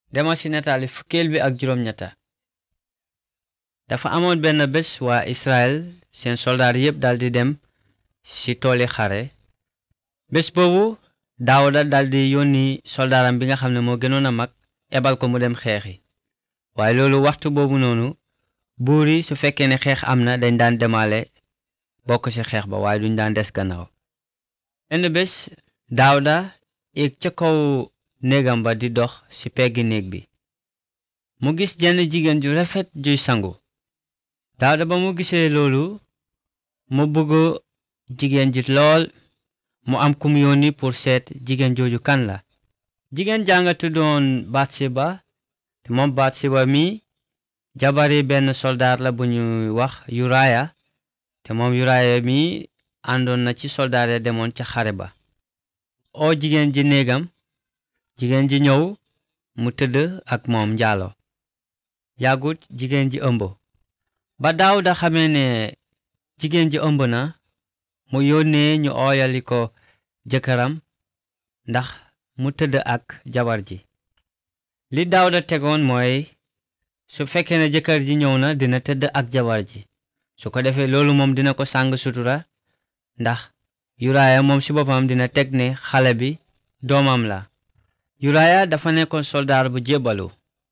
demal ci nataali fukkeel bi ak juróom-ñetta. dafa amoon benn bés waa Israël seen soldaar yépp daldi dem ci tooli xare. bés boobu Daawuda daldi yónni soldaaram bi nga xam ne moo gënoon a mag ebal ko mu dem xeexi. waaye loolu waxtu boobu noonu buur yi su fekkee ne xeex am na dañ daan demaale bokk ci xeex ba waaye duñ daan des gannaaw. benn bés Daawuda yéeg ca kaw néegam ba di dox ci peggi néeg bi. mu gis jenn jigéen ju rafet juy sangu. Daawuda ba mu gisee loolu mu bëgg jigéen ji lool. mu am kum yónni pour seet jigéen jooju kan la. jigéen jànga tuddoon Batsiba te moom Batsiba mi jabari benn soldaar la bu ñuy wax Yuraaya te moom Yuraaya mi àndoon na ci soldaar ya demoon ca xare ba. oo jigéen ji néegam jigéen ji ñëw mu tëdd ak moom njaalo. yàggut jigéen ji ëmb. ba Daawuda xamee ne jigéen ji ëmb na mu yónnee ñu ooyali ko jëkkëram ndax mu tëdd ak jabar ji. li Daawuda tegoon mooy su fekkee ne jëkkër ji ñëw na dina tëdd ak jabar ji su ko defee loolu moom dina ko sàng sutura ndax Yuraaya moom ci boppam dina teg ne xale bi doomam la. Yuraaya dafa nekkoon soldaar bu jébbalu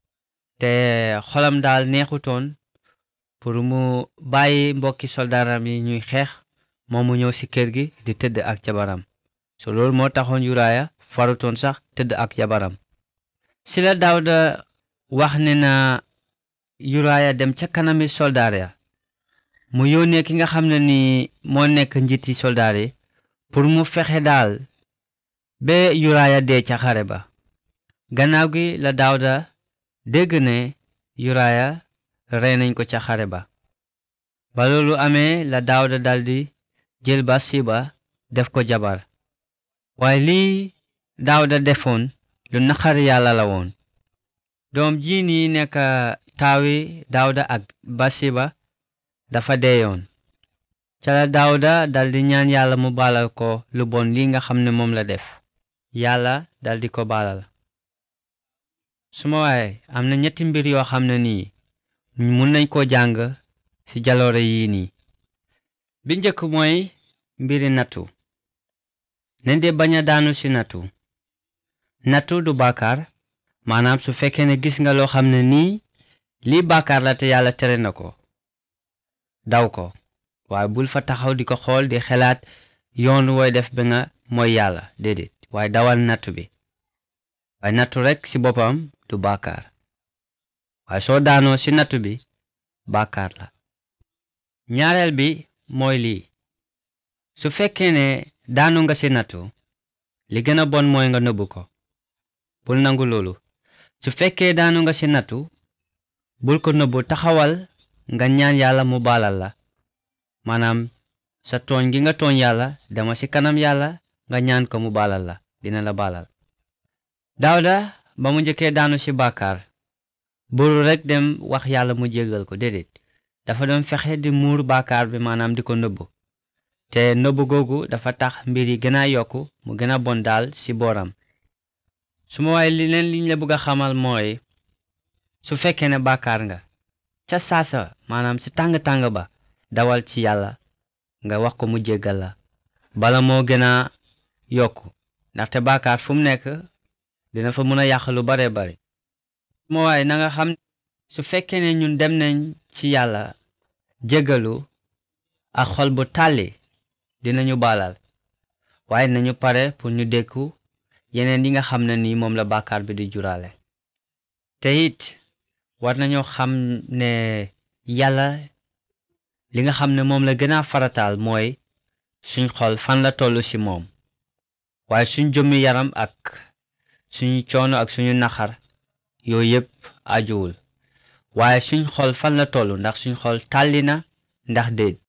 te xolam daal neexutoon pour mu bàyyi mbokki soldaaram yi ñuy xeex moom mu ñëw ci kër gi di tëdd ak jabaram. so loolu moo taxoon Yuraaya farutoon sax tëdd ak jabaram. ci la Daawuda wax ne na Yuraaya dem ca kanami soldaar ya mu yónnee ki nga xam ne ni moo nekk njiiti soldaar yi pour mu fexe daal ba Yuraaya dee ca xare ba. gannaaw gi la Daawuda dégg ne Yuraaya rey nañ ko ca xare ba. ba loolu amee la Daawuda daldi jël Batsiba def ko jabar. waaye lii Daawuda defoon lu naqari Yàlla la woon. doom ji ni nekk taawi Daawuda ak Batsiba dafa deeyoon. ca la Daawuda daldi ñaan Yàlla mu baalal ko lu bon li nga xam ne moom la def. Yàlla daldi ko baalal. suma waaye am na ñetti mbir yoo xam ne nii mun nañ koo jàng ci jaloore yii nii. bi njëkk mooy mbiri nattu. nañ de bañ a daanu ci nattu. nattu du bàkkaar maanaam su fekkee ne gis nga loo xam ne nii lii bàkkaar la te Yàlla tere na ko daw ko waaye bul fa taxaw di ko xool di xelaat yoon wooy def ba nga mooy Yàlla déedéet waaye dawal nattu bi. waaye nattu rekk ci boppam du bàkkaar waaye soo daanoo ci nattu bi bàkkaar la. ñaareel bi mooy lii su fekkee ne daanu nga ci nattu li gën a bon mooy nga nëbbu ko. bul nangu loolu. su fekkee daanu nga ci nattu bul ko nëbbu taxawal nga ñaan Yàlla mu baalal la maanaam sa tooñ gi nga tooñ Yàlla dama ci kanam Yàlla nga ñaan ko mu baalal la dina la baalal. Daawuda ba mu njëkkee daanu ci bàkkaar buru rekk dem wax Yàlla mu jéggal ko déedéet dafa doon fexe di muur bàkkaar bi maanaam di ko nëbbu te nëbbu googu dafa tax mbir yi gën a yokku mu gën a bon daal ci booram. suma waaye liñ la bëgg a xamal mooy su fekkee ne bàkkaar nga ca saasa maanaam ci tàng-tàng ba dawal ci Yàlla nga wax ko mu jéggal la bala moo gën a yokku ndaxte bàkkaar fu mu nekk dina fa mën a yàq lu bare bare. suma waaye na nga xam su fekkee ne ñun dem nañ ci Yàlla jéggalu ak xol bu tàlli dinañu baalal waaye nañu pare pour ñu dékku yeneen yi nga xam ne ni moom la bàkkaar bi di juraale. te it war nañoo xam ne Yàlla li nga xam ne moom la gën a farataal mooy suñ xol fan la tollu ci moom waaye suñ jëmmi yaram ak suñu coono ak suñu naxar yooyu yépp ajuwul waaye suñ xol fan la tollu ndax suñ xol tàlli na ndax déet.